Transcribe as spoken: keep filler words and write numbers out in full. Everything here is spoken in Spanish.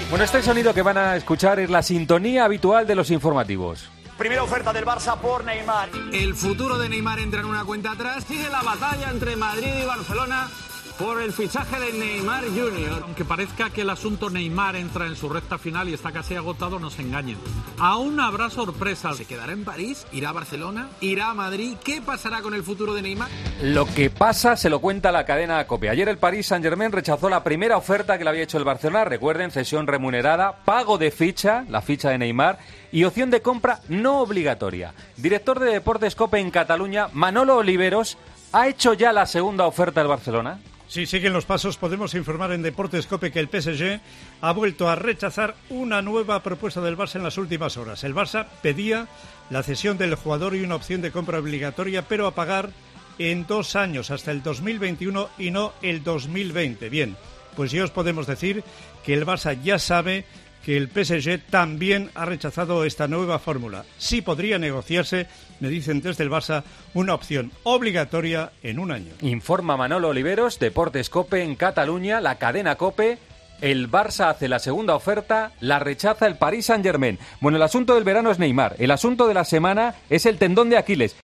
Bueno, este sonido que van a escuchar es la sintonía habitual de los informativos. Primera oferta del Barça por Neymar. El futuro de Neymar entra en una cuenta atrás. Sigue la batalla entre Madrid y Barcelona por el fichaje de Neymar junior Aunque parezca que el asunto Neymar entra en su recta final y está casi agotado, no se engañen. Aún habrá sorpresas. ¿Se quedará en París? ¿Irá a Barcelona? ¿Irá a Madrid? ¿Qué pasará con el futuro de Neymar? Lo que pasa se lo cuenta la cadena COPE. Ayer el Paris Saint-Germain rechazó la primera oferta que le había hecho el Barcelona. Recuerden, cesión remunerada, pago de ficha, la ficha de Neymar, y opción de compra no obligatoria. Director de Deportes COPE en Cataluña, Manolo Oliveros, ¿ha hecho ya la segunda oferta del Barcelona? Sí, siguen los pasos. Podemos informar en Deportes COPE que el P S G ha vuelto a rechazar una nueva propuesta del Barça en las últimas horas. El Barça pedía la cesión del jugador y una opción de compra obligatoria, pero a pagar en dos años, hasta el dos mil veintiuno y no el dos mil veinte. Bien, pues ya os podemos decir que el Barça ya sabe que el P S G también ha rechazado esta nueva fórmula. Sí podría negociarse, me dicen desde el Barça, una opción obligatoria en un año. Informa Manolo Oliveros, Deportes COPE en Cataluña, la cadena COPE. El Barça hace la segunda oferta, la rechaza el Paris Saint-Germain. Bueno, el asunto del verano es Neymar. El asunto de la semana es el tendón de Aquiles.